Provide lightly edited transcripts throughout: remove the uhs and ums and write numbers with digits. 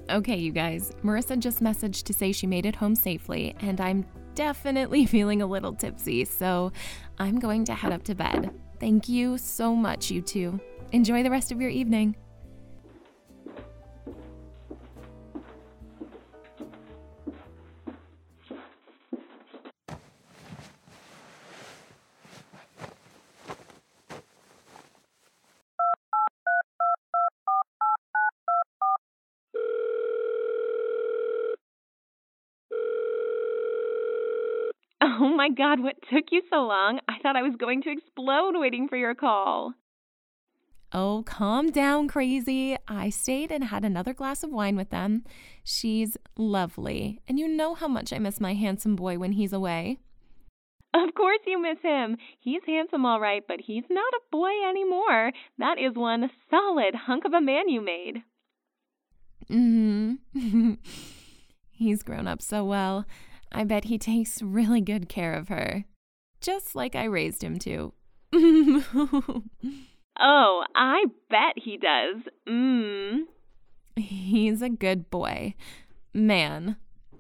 Okay, you guys, Marissa just messaged to say she made it home safely, and I'm definitely feeling a little tipsy, so I'm going to head up to bed. Thank you so much, you two. Enjoy the rest of your evening. Oh my God, what took you so long? I thought I was going to explode waiting for your call. Oh, calm down, crazy. I stayed and had another glass of wine with them. She's lovely, and you know how much I miss my handsome boy when he's away. Of course you miss him. He's handsome all right, but he's not a boy anymore. That is one solid hunk of a man you made. Mm-hmm. He's grown up so well. I bet he takes really good care of her. Just like I raised him to. Oh, I bet he does. He's a good boy. Man.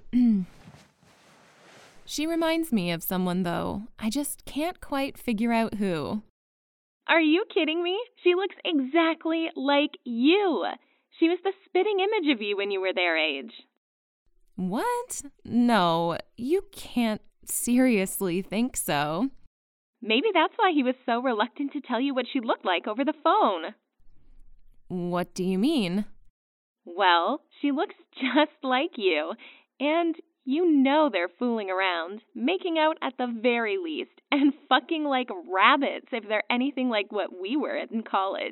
She reminds me of someone, though. I just can't quite figure out who. Are you kidding me? She looks exactly like you. She was the spitting image of you when you were their age. What? No, you can't seriously think so. Maybe that's why he was so reluctant to tell you what she looked like over the phone. What do you mean? Well, she looks just like you, and you know they're fooling around, making out at the very least, and fucking like rabbits if they're anything like what we were in college.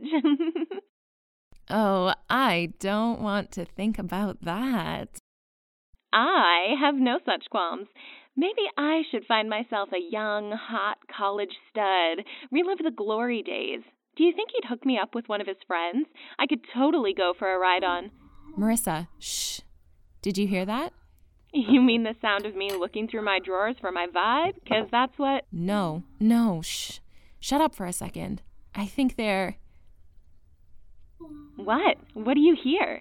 Oh, I don't want to think about that. I have no such qualms. Maybe I should find myself a young, hot college stud, relive the glory days. Do you think he'd hook me up with one of his friends? I could totally go for a ride on. Marissa, shh. Did you hear that? You mean the sound of me looking through my drawers for my vibe? 'Cause that's what... No, shh. Shut up for a second. I think they're... What? What do you hear?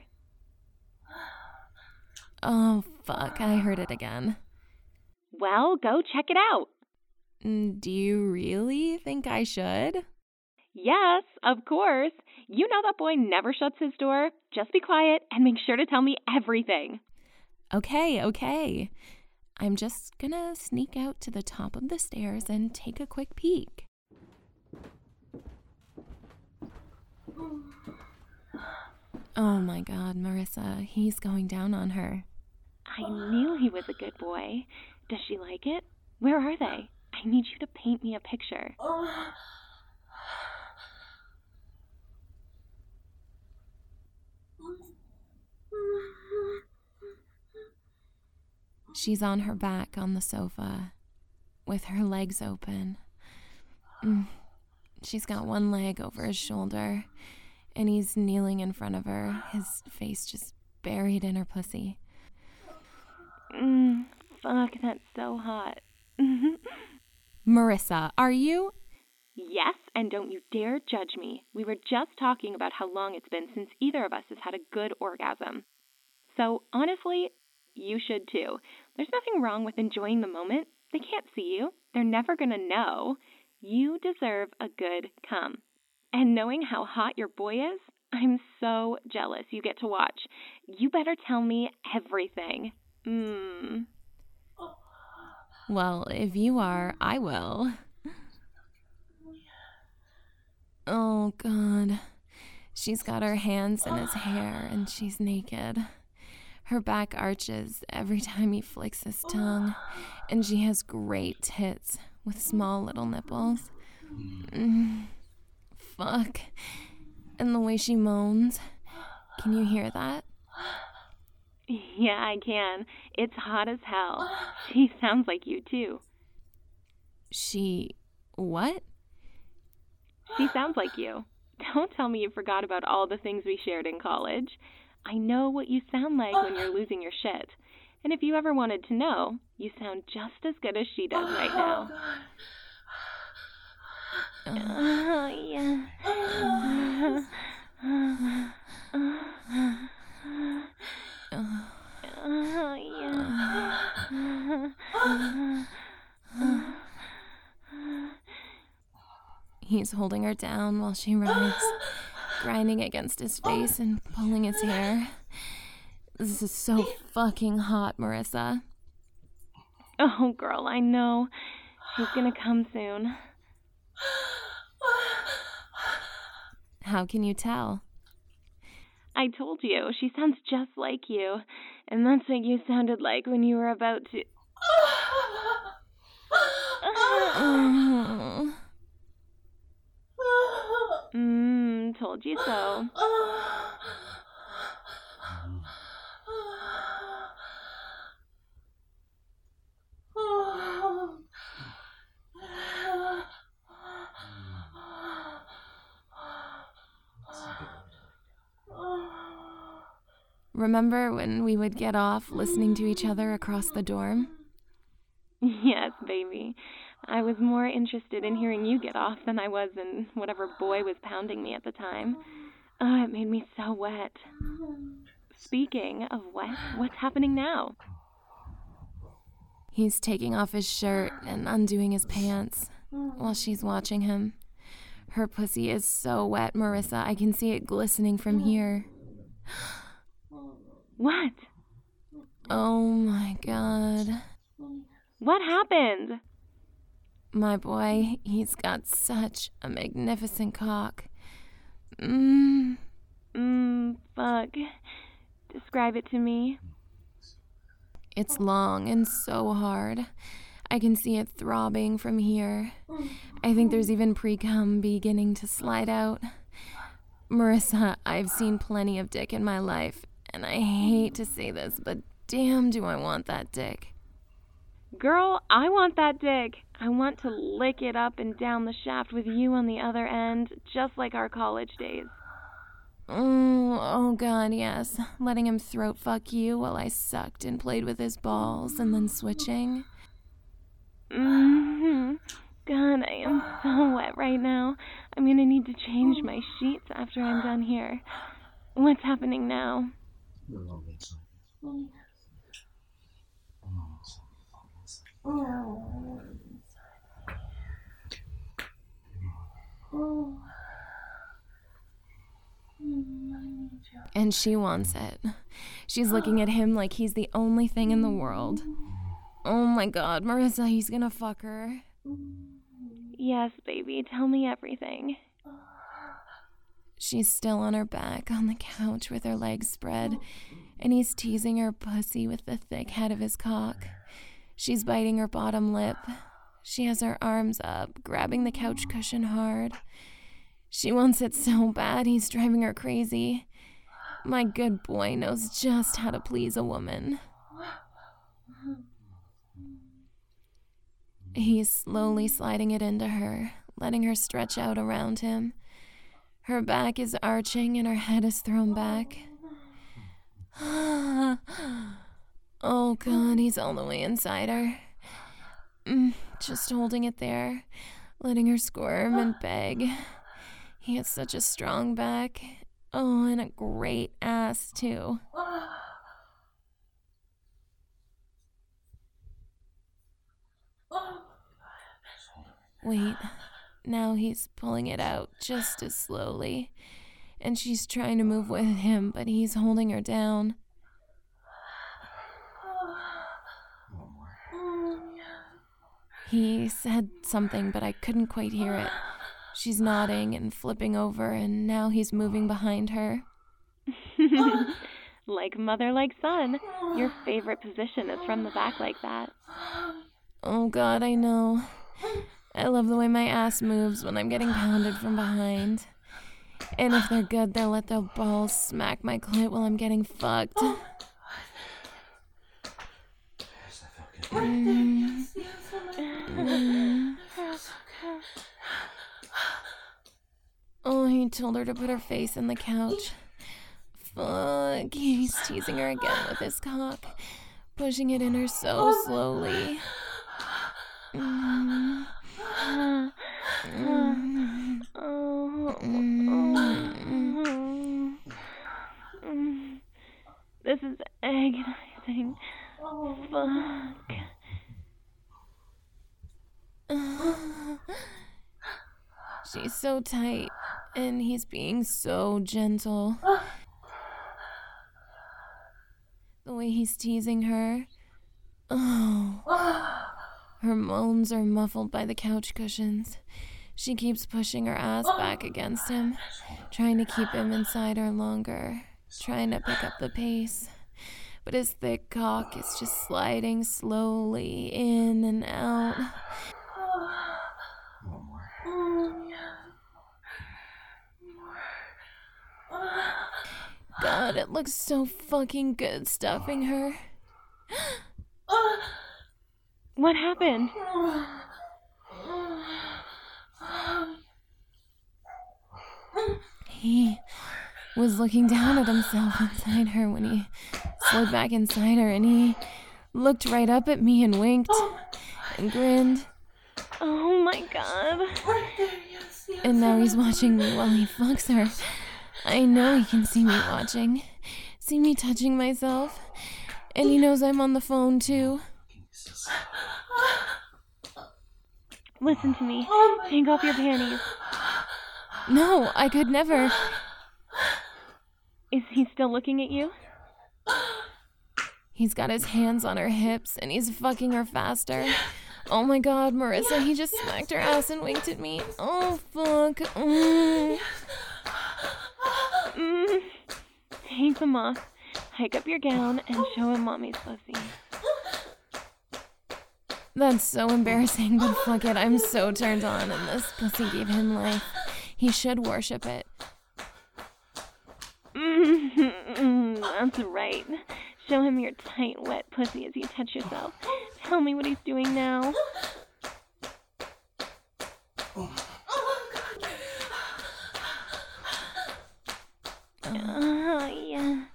Oh, fuck, I heard it again. Well, go check it out. Do you really think I should? Yes, of course. You know that boy never shuts his door. Just be quiet and make sure to tell me everything. Okay. I'm just gonna sneak out to the top of the stairs and take a quick peek. Oh my God, Marissa, he's going down on her. I knew he was a good boy. Does she like it? Where are they? I need you to paint me a picture. She's on her back on the sofa, with her legs open. She's got one leg over his shoulder, and he's kneeling in front of her, his face just buried in her pussy. Fuck, that's so hot. Marissa, are you? Yes, and don't you dare judge me. We were just talking about how long it's been since either of us has had a good orgasm. So, honestly, you should too. There's nothing wrong with enjoying the moment. They can't see you. They're never gonna know. You deserve a good cum. And knowing how hot your boy is, I'm so jealous you get to watch. You better tell me everything. Well, if you are, I will. Oh, God. She's got her hands in his hair and she's naked. Her back arches every time he flicks his tongue, and she has great tits with small little nipples. Fuck. And the way she moans. Can you hear that? Yeah, I can. It's hot as hell. She sounds like you, too. She... what? She sounds like you. Don't tell me you forgot about all the things we shared in college. I know what you sound like when you're losing your shit. And if you ever wanted to know, you sound just as good as she does right now. Yeah. He's holding her down while she rides, grinding against his face and pulling his hair. This is so fucking hot, Marissa. Oh, girl, I know. He's gonna come soon. How can you tell? I told you, she sounds just like you. And that's what you sounded like when you were about to... Told you so. Remember when we would get off listening to each other across the dorm? Yes, baby. I was more interested in hearing you get off than I was in whatever boy was pounding me at the time. Oh, it made me so wet. Speaking of wet, what's happening now? He's taking off his shirt and undoing his pants while she's watching him. Her pussy is so wet, Marissa. I can see it glistening from here. What? Oh my God. What happened? My boy, he's got such a magnificent cock. Fuck. Describe it to me. It's long and so hard. I can see it throbbing from here. I think there's even pre-cum beginning to slide out. Marissa, I've seen plenty of dick in my life, and I hate to say this, but damn do I want that dick. Girl, I want that dick. I want to lick it up and down the shaft with you on the other end, just like our college days. Oh God, yes. Letting him throat fuck you while I sucked and played with his balls and then switching. God, I am so wet right now. I'm gonna need to change my sheets after I'm done here. What's happening now? And she wants it. She's looking at him like he's the only thing in the world. Oh my God, Marissa, he's gonna fuck her. Yes, baby, tell me everything. She's still on her back on the couch with her legs spread, and he's teasing her pussy with the thick head of his cock. She's biting her bottom lip. She has her arms up, grabbing the couch cushion hard. She wants it so bad, he's driving her crazy. My good boy knows just how to please a woman. He's slowly sliding it into her, letting her stretch out around him. Her back is arching and her head is thrown back. Oh God, he's all the way inside her. Just holding it there, letting her squirm and beg. He has such a strong back. Oh, and a great ass, too. Wait, now he's pulling it out just as slowly. And she's trying to move with him, but he's holding her down. He said something, but I couldn't quite hear it. She's nodding and flipping over, and now he's moving behind her. Like mother, like son. Your favorite position is from the back like that. Oh God, I know. I love the way my ass moves when I'm getting pounded from behind. And if they're good, they'll let their balls smack my clit while I'm getting fucked. Oh, he told her to put her face in the couch. Fuck, he's teasing her again with his cock, pushing it in her so slowly. This is agonizing. Fuck. She's so tight, and he's being so gentle. The way he's teasing her. Oh. Her moans are muffled by the couch cushions. She keeps pushing her ass back against him, trying to keep him inside her longer, trying to pick up the pace. But his thick cock is just sliding slowly in and out. One more. God, it looks so fucking good stuffing her. What happened? He was looking down at himself inside her when he slid back inside her, and he looked right up at me and winked and grinned. Oh my god. And now he's watching me while he fucks her. I know he can see me watching, see me touching myself, and he knows I'm on the phone too. Listen to me. Take off your panties. No, I could never. Is he still looking at you? He's got his hands on her hips, and he's fucking her faster. Oh my god, Marissa, he just smacked her ass and winked at me. Oh, fuck. Take them off. Hike up your gown and show him mommy's pussy. That's so embarrassing, but fuck it, I'm so turned on, and this pussy gave him life. He should worship it. That's right. Show him your tight, wet pussy as you touch yourself. Tell me what he's doing now. Yeah.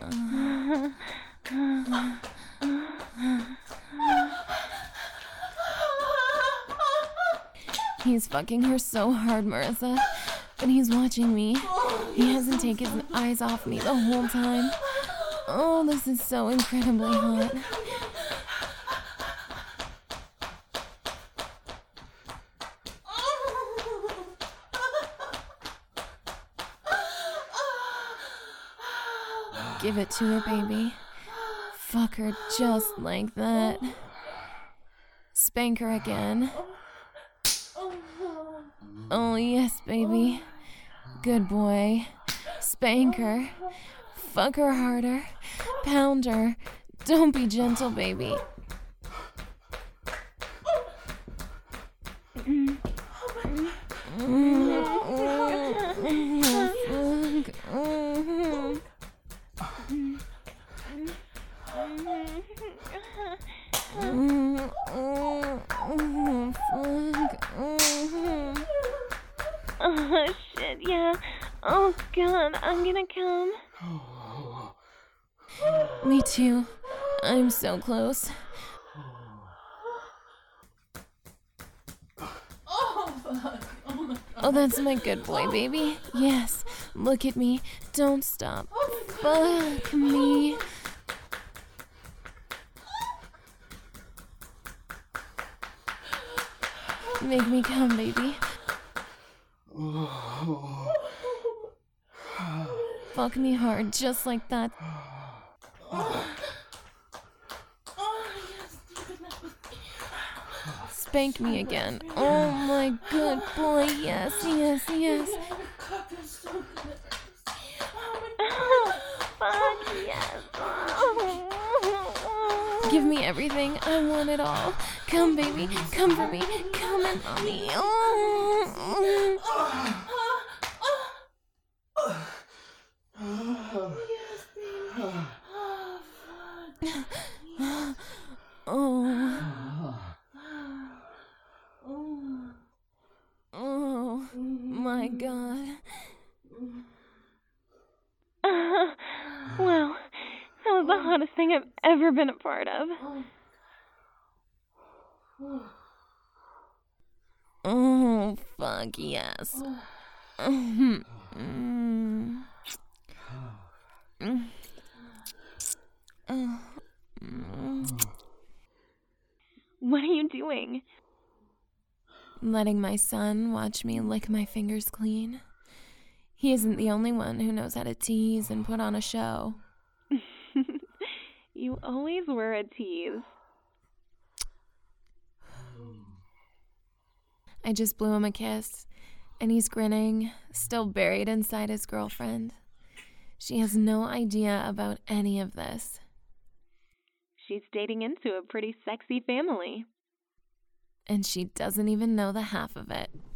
He's fucking her so hard, Marissa. But he's watching me. He hasn't taken his eyes off me the whole time. Oh, this is so incredibly hot. Give it to her, baby. Fuck her just like that. Spank her again. Oh, yes, baby. Good boy. Spank her. Fuck her harder. Pound her. Don't be gentle, baby. Oh, shit, yeah. Oh, God, I'm gonna come. Me too. I'm so close. Oh, that's my good boy, baby. Yes. Look at me. Don't stop. Fuck me. Make me come, baby. Fuck me hard, just like that. Spank me again. Oh my good boy. Yes, yes, yes. Oh, fuck, yes. Give me everything. I want it all. Come, baby. Come for me. Come and on me. Oh. Oh my God. Wow, that was the hottest thing I've ever been a part of. Oh, fuck yes. What are you doing? letting my son watch me lick my fingers clean. He isn't the only one who knows how to tease and put on a show. You always were a tease. I just blew him a kiss, and he's grinning, still buried inside his girlfriend. She has no idea about any of this. She's dating into a pretty sexy family. And she doesn't even know the half of it.